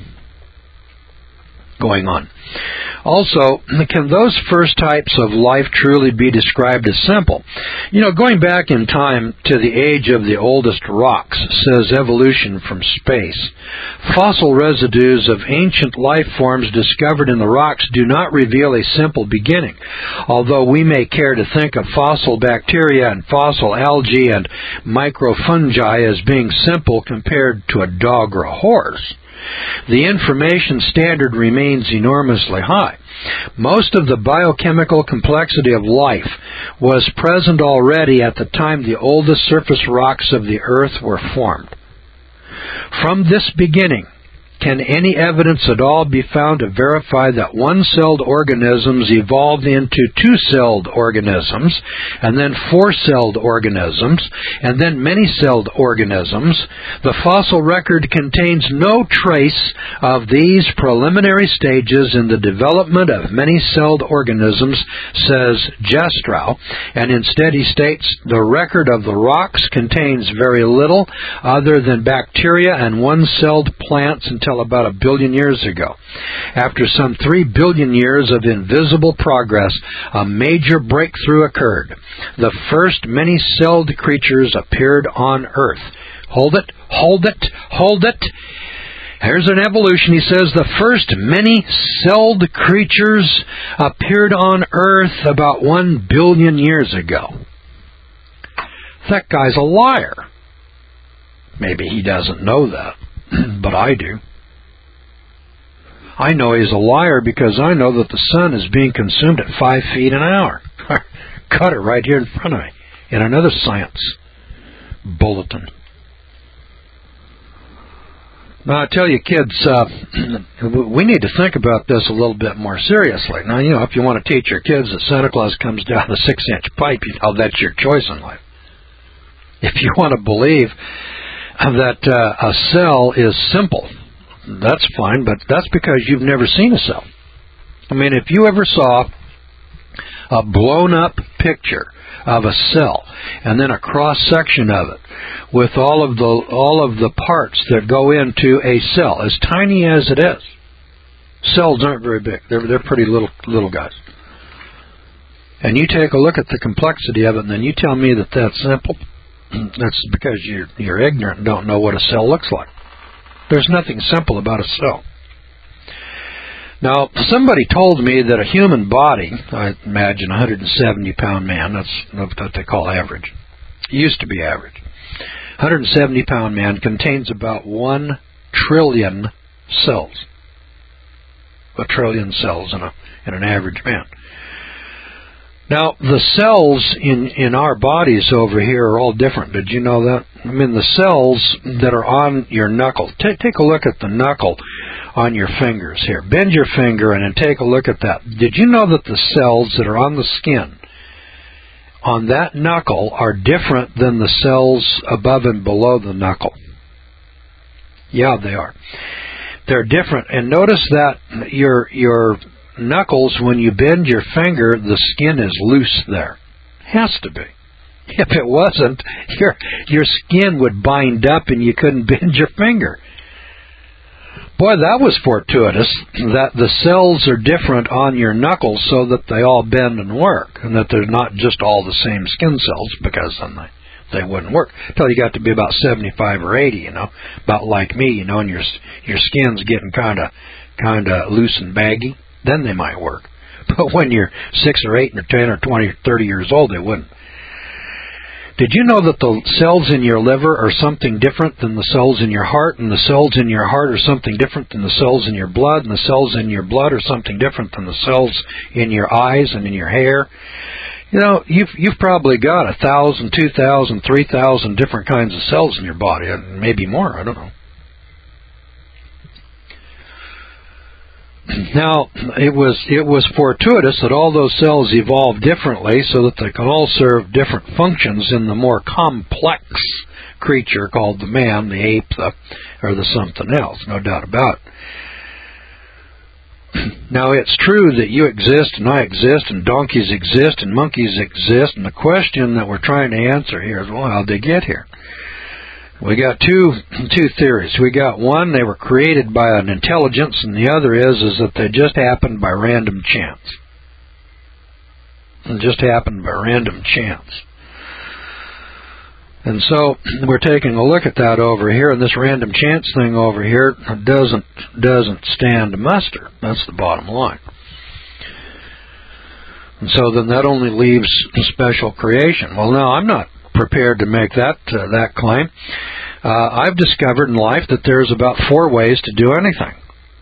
Going on. Also, can those first types of life truly be described as simple? You know, going back in time to the age of the oldest rocks, says evolution from space. Fossil residues of ancient life forms discovered in the rocks do not reveal a simple beginning, although we may care to think of fossil bacteria and fossil algae and microfungi as being simple compared to a dog or a horse. The information standard remains enormously high. Most of the biochemical complexity of life was present already at the time the oldest surface rocks of the Earth were formed. From this beginning, can any evidence at all be found to verify that one-celled organisms evolved into two-celled organisms, and then four-celled organisms, and then many-celled organisms? The fossil record contains no trace of these preliminary stages in the development of many-celled organisms, says Jastrow, and instead he states the record of the rocks contains very little other than bacteria and one-celled plants until about 1 billion years ago. After some 3 billion years of invisible progress, a major breakthrough occurred. The first many-celled creatures appeared on Earth. Hold it, hold it, hold it. Here's an evolution. He says the first many-celled creatures appeared on Earth about 1 billion years ago. That guy's a liar. Maybe he doesn't know that, but I do. I know he's a liar because I know that the sun is being consumed at 5 feet an hour. Cut it right here in front of me in another science bulletin. Now, I tell you, kids, we need to think about this a little bit more seriously. Now, you know, if you want to teach your kids that Santa Claus comes down a 6-inch pipe, you know, that's your choice in life. If you want to believe that a cell is simple, that's fine, but that's because you've never seen a cell. I mean, if you ever saw a blown-up picture of a cell and then a cross-section of it with all of the parts that go into a cell, as tiny as it is, cells aren't very big. They're pretty little guys. And you take a look at the complexity of it, and then you tell me that that's simple. That's because you're ignorant and don't know what a cell looks like. There's nothing simple about a cell. Now, somebody told me that a human body, I imagine a 170-pound man, that's what they call average. It used to be average. 170-pound man contains about 1 trillion cells. 1 trillion cells in an average man. Now, the cells in our bodies over here are all different. Did you know that? I mean, the cells that are on your knuckle. Take a look at the knuckle on your fingers here. Bend your finger and then take a look at that. Did you know that the cells that are on the skin on that knuckle are different than the cells above and below the knuckle? Yeah, they are. They're different. And notice that your knuckles, when you bend your finger, the skin is loose there. Has to be. If it wasn't, your skin would bind up and you couldn't bend your finger. Boy, that was fortuitous, that the cells are different on your knuckles so that they all bend and work, and that they're not just all the same skin cells, because then they wouldn't work. Until you got to be about 75 or 80, about like me, and your skin's getting kind of loose and baggy, then they might work. But when you're 6 or 8 or 10 or 20 or 30 years old, they wouldn't. Did you know that the cells in your liver are something different than the cells in your heart, and the cells in your heart are something different than the cells in your blood, and the cells in your blood are something different than the cells in your eyes and in your hair? You've probably got 1,000, 2,000, 3,000 different kinds of cells in your body, and maybe more, I don't know. Now, it was fortuitous that all those cells evolved differently so that they can all serve different functions in the more complex creature called the man, the ape, or the something else, no doubt about it. Now, it's true that you exist and I exist and donkeys exist and monkeys exist, and the question that we're trying to answer here is, well, how'd they get here? We got two theories. We got one, they were created by an intelligence, and the other is that they just happened by random chance. It just happened by random chance. And so we're taking a look at that over here, and this random chance thing over here doesn't stand muster. That's the bottom line. And so then that only leaves special creation. Well, now I'm not prepared to make that claim. I've discovered in life that there's about 4 ways to do anything.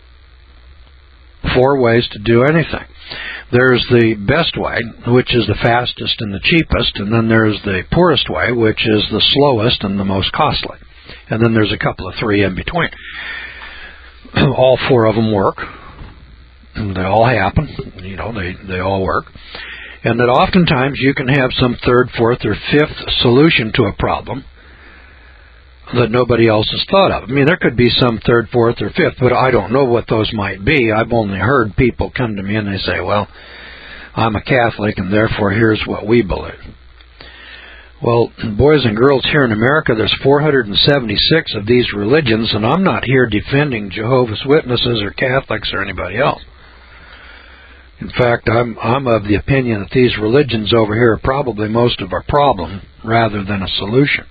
4 ways to do anything. There's the best way, which is the fastest and the cheapest, and then there's the poorest way, which is the slowest and the most costly. And then there's a couple of 3 in between. All 4 of them work. They all happen. They all work. And that oftentimes you can have some 3rd, 4th, or 5th solution to a problem that nobody else has thought of. I mean, there could be some 3rd, 4th, or 5th, but I don't know what those might be. I've only heard people come to me and they say, well, I'm a Catholic and therefore here's what we believe. Well, boys and girls, here in America there's 476 of these religions, and I'm not here defending Jehovah's Witnesses or Catholics or anybody else. In fact, I'm of the opinion that these religions over here are probably most of our problem rather than a solution.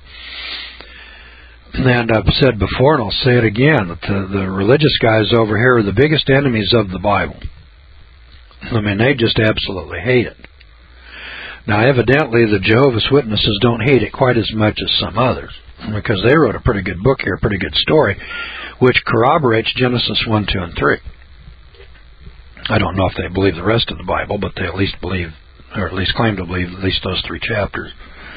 And I've said before, and I'll say it again, that the religious guys over here are the biggest enemies of the Bible. I mean, they just absolutely hate it. Now, evidently, the Jehovah's Witnesses don't hate it quite as much as some others, because they wrote a pretty good book here, a pretty good story, which corroborates Genesis 1, 2, and 3. I don't know if they believe the rest of the Bible, but they at least believe, or at least claim to believe, at least those 3 chapters.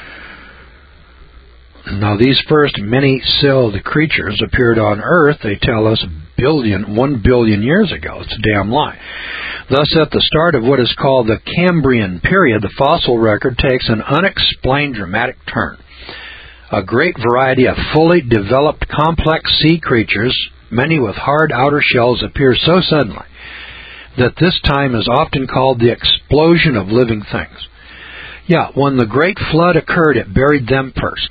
Now, these first many-celled creatures appeared on Earth, they tell us, 1 billion years ago. It's a damn lie. Thus, at the start of what is called the Cambrian period, the fossil record takes an unexplained dramatic turn. A great variety of fully developed complex sea creatures, many with hard outer shells, appear so suddenly that this time is often called the explosion of living things. Yeah, when the great flood occurred, it buried them first.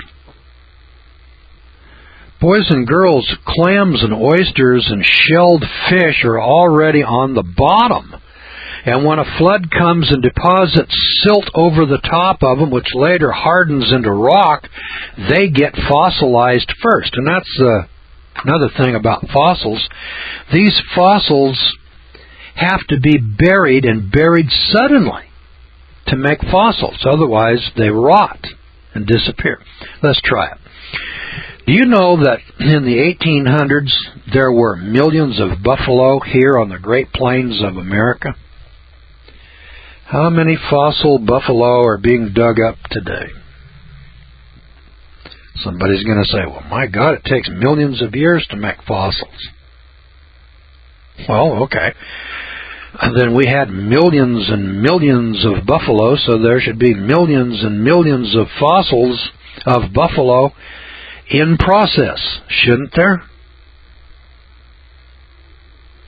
Boys and girls, clams and oysters and shelled fish are already on the bottom. And when a flood comes and deposits silt over the top of them, which later hardens into rock, they get fossilized first. And that's another thing about fossils. These fossils have to be buried, and buried suddenly, to make fossils. Otherwise, they rot and disappear. Let's try it. Do you know that in the 1800s there were millions of buffalo here on the Great Plains of America? How many fossil buffalo are being dug up today? Somebody's going to say, well, my God, it takes millions of years to make fossils. Well, okay. And then we had millions and millions of buffalo, so there should be millions and millions of fossils of buffalo in process, shouldn't there?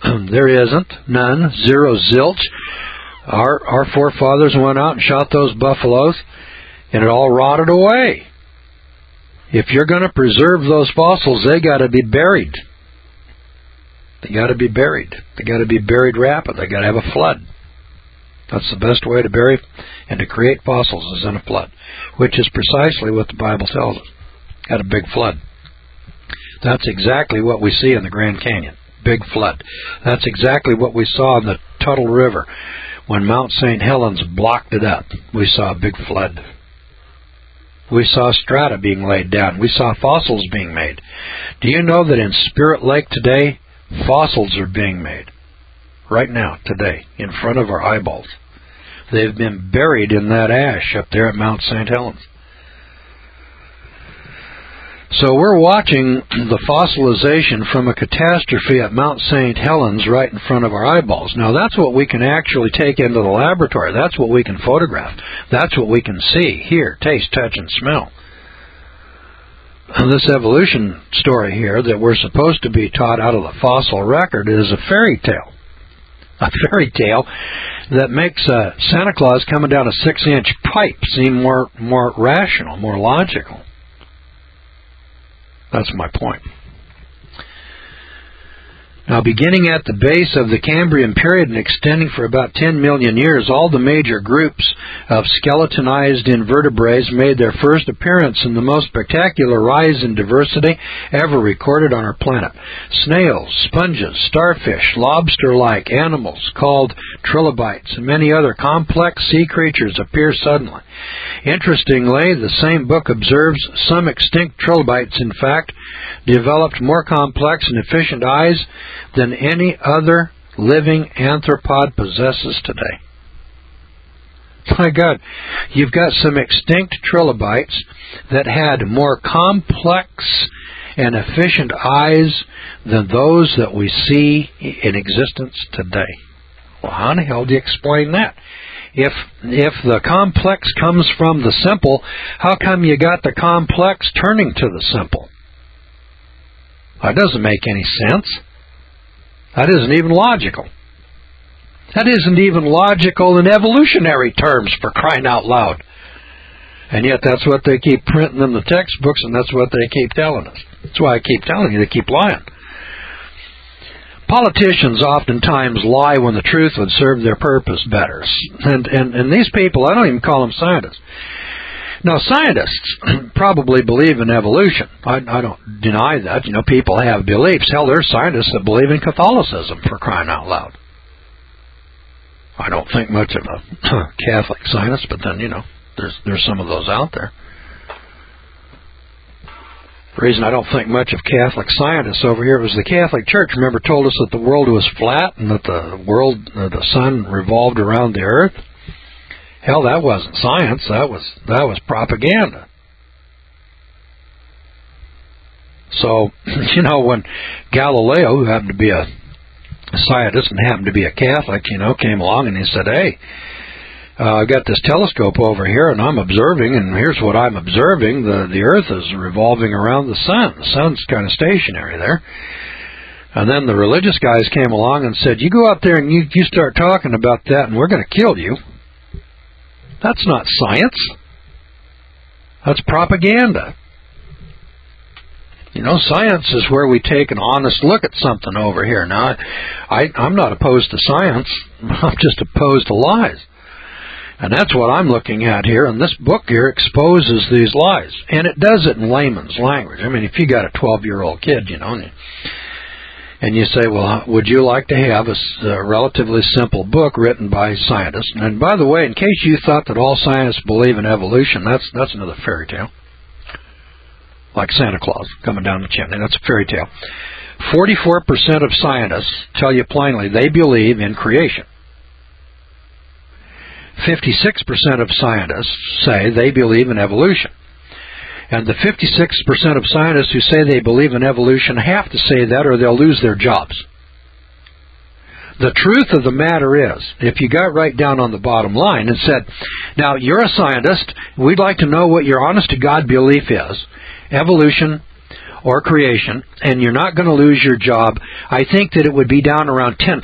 There isn't. None. Zero. Zilch. Our forefathers went out and shot those buffaloes, and it all rotted away. If you're going to preserve those fossils, they got to be buried. They got to be buried. They got to be buried rapid. They got to have a flood. That's the best way to bury and to create fossils is in a flood, which is precisely what the Bible tells us. Got a big flood. That's exactly what we see in the Grand Canyon. Big flood. That's exactly what we saw in the Tuttle River. When Mount St. Helens blocked it up, we saw a big flood. We saw strata being laid down. We saw fossils being made. Do you know that in Spirit Lake today, fossils are being made? Right now, today, in front of our eyeballs. They've been buried in that ash up there at Mount St. Helens. So we're watching the fossilization from a catastrophe at Mount St. Helens right in front of our eyeballs. Now that's what we can actually take into the laboratory. That's what we can photograph. That's what we can see, hear, taste, touch, and smell. This evolution story here that we're supposed to be taught out of the fossil record is a fairy tale. A fairy tale that makes Santa Claus coming down a 6-inch pipe seem more rational, more logical. That's my point. Now, beginning at the base of the Cambrian period and extending for about 10 million years, all the major groups of skeletonized invertebrates made their first appearance in the most spectacular rise in diversity ever recorded on our planet. Snails, sponges, starfish, lobster-like animals called trilobites, and many other complex sea creatures appear suddenly. Interestingly, the same book observes some extinct trilobites, in fact, developed more complex and efficient eyes than any other living anthropod possesses today. My God, you've got some extinct trilobites that had more complex and efficient eyes than those that we see in existence today. Well, how in the hell do you explain that? If the complex comes from the simple, how come you got the complex turning to the simple? That doesn't make any sense. That isn't even logical. That isn't even logical in evolutionary terms, for crying out loud. And yet that's what they keep printing in the textbooks, and that's what they keep telling us. That's why I keep telling you, they keep lying. Politicians oftentimes lie when the truth would serve their purpose better. And these people, I don't even call them scientists. Now, scientists probably believe in evolution. I don't deny that. You know, people have beliefs. Hell, there's scientists that believe in Catholicism, for crying out loud. I don't think much of a Catholic scientist, but then, you know, there's some of those out there. The reason I don't think much of Catholic scientists over here was the Catholic Church, remember, told us that the world was flat and that the sun revolved around the earth. Hell, that wasn't science. That was propaganda. So, you know, when Galileo, who happened to be a scientist and happened to be a Catholic, you know, came along and he said, hey, I've got this telescope over here and I'm observing, and here's what I'm observing. The earth is revolving around the sun. The sun's kind of stationary there. And then the religious guys came along and said, you go out there and you start talking about that and we're going to kill you. That's not science. That's propaganda. You know, science is where we take an honest look at something over here. Now, I'm not opposed to science. I'm just opposed to lies. And that's what I'm looking at here. And this book here exposes these lies. And it does it in layman's language. I mean, if you got a 12-year-old kid, you know, and you say, well, would you like to have a relatively simple book written by scientists? And by the way, in case you thought that all scientists believe in evolution, that's another fairy tale. Like Santa Claus coming down the chimney. That's a fairy tale. 44% of scientists tell you plainly they believe in creation. 56% of scientists say they believe in evolution. And the 56% of scientists who say they believe in evolution have to say that or they'll lose their jobs. The truth of the matter is, if you got right down on the bottom line and said, now you're a scientist, we'd like to know what your honest-to-God belief is. Evolution or creation, and you're not going to lose your job, I think that it would be down around 10%.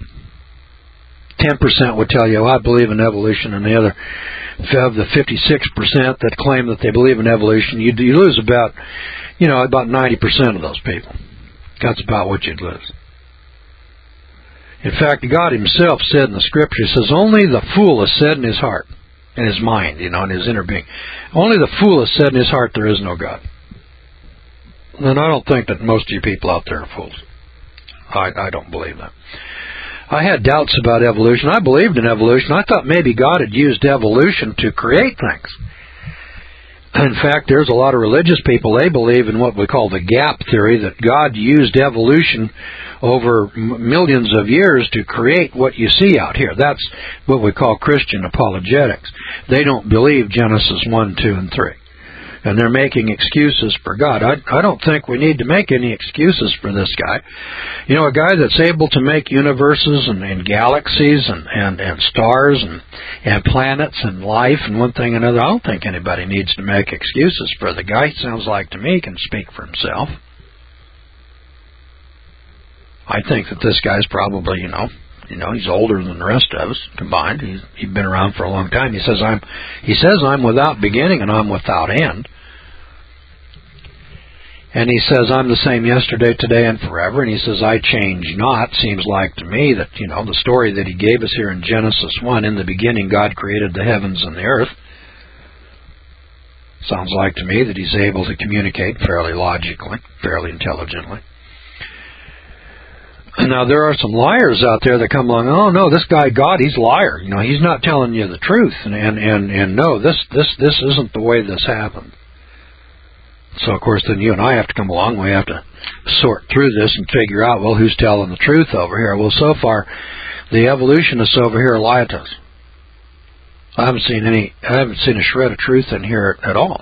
10% would tell you, I believe in evolution, and the other, of the 56% that claim that they believe in evolution, you lose about 90% of those people. That's about what you'd lose. In fact, God himself said in the Scripture, he says, only the fool has said in his heart, in his mind, in his inner being, only the fool has said in his heart there is no God. And I don't think that most of you people out there are fools. I don't believe that. I had doubts about evolution. I believed in evolution. I thought maybe God had used evolution to create things. In fact, there's a lot of religious people, they believe in what we call the gap theory, that God used evolution over millions of years to create what you see out here. That's what we call Christian apologetics. They don't believe Genesis 1, 2, and 3. And they're making excuses for God. I don't think we need to make any excuses for this guy. A guy that's able to make universes and galaxies and stars and planets and life and one thing and another, I don't think anybody needs to make excuses for the guy. Sounds like to me he can speak for himself. I think that this guy's probably, he's older than the rest of us combined. He's been around for a long time. He says I'm without beginning and I'm without end. And he says I'm the same yesterday, today, and forever. And he says I change not. Seems like to me that the story that he gave us here in Genesis 1, in the beginning God created the heavens and the earth. Sounds like to me that he's able to communicate fairly logically, fairly intelligently. Now, there are some liars out there that come along, oh, no, this guy, God, he's a liar. He's not telling you the truth. And no, this isn't the way this happened. So, of course, then you and I have to come along. We have to sort through this and figure out, well, who's telling the truth over here? Well, so far, the evolutionists over here lie to us. I haven't seen a shred of truth in here at all.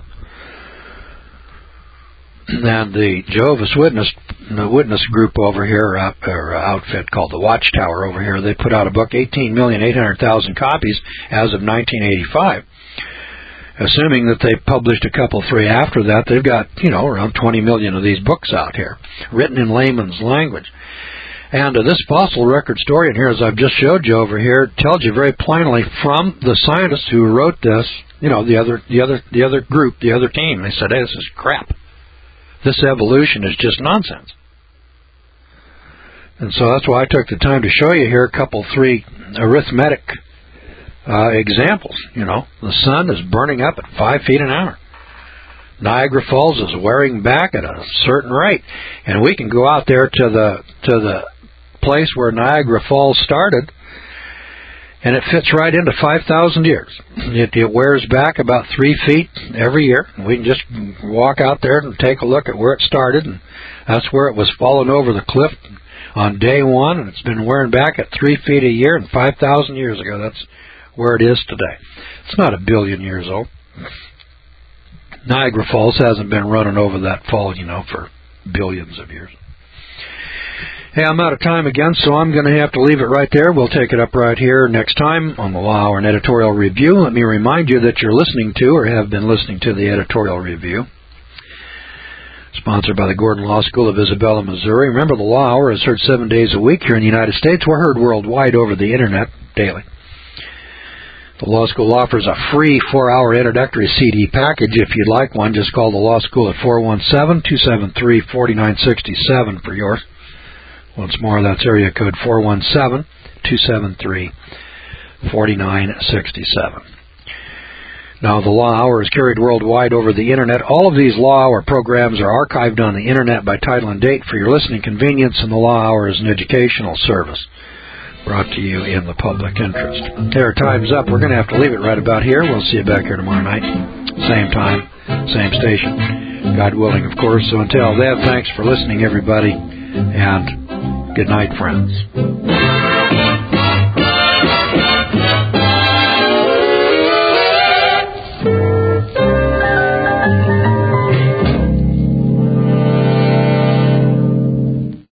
And the Jehovah's Witness group over here, or outfit called the Watchtower over here, they put out a book, 18,800,000 copies as of 1985. Assuming that they published a couple, three after that, they've got, around 20 million of these books out here, written in layman's language. And this fossil record story in here, as I've just showed you over here, tells you very plainly from the scientists who wrote this, the other group, the other team, they said, hey, this is crap. This evolution is just nonsense. And so that's why I took the time to show you here a couple, three arithmetic examples. The sun is burning up at 5 feet an hour. Niagara Falls is wearing back at a certain rate. And we can go out there to the place where Niagara Falls started, and it fits right into 5,000 years. It wears back about 3 feet every year. We can just walk out there and take a look at where it started, and that's where it was falling over the cliff on day one, and it's been wearing back at 3 feet a year, and 5,000 years ago, that's where it is today. It's not a billion years old. Niagara Falls hasn't been running over that fall, for billions of years. Hey, I'm out of time again, so I'm going to have to leave it right there. We'll take it up right here next time on the Law Hour and Editorial Review. Let me remind you that you're listening to or have been listening to the Editorial Review, sponsored by the Gordon Law School of Isabella, Missouri. Remember, the Law Hour is heard 7 days a week here in the United States. We're heard worldwide over the Internet daily. The Law School offers a free 4-hour introductory CD package. If you'd like one, just call the Law School at 417-273-4967 for yours. Once more, that's area code 417-273-4967. Now, the Law Hour is carried worldwide over the Internet. All of these Law Hour programs are archived on the Internet by title and date for your listening convenience, and the Law Hour is an educational service brought to you in the public interest. Our time's up. We're going to have to leave it right about here. We'll see you back here tomorrow night. Same time, same station. God willing, of course. So until then, thanks for listening, everybody, and good night, friends.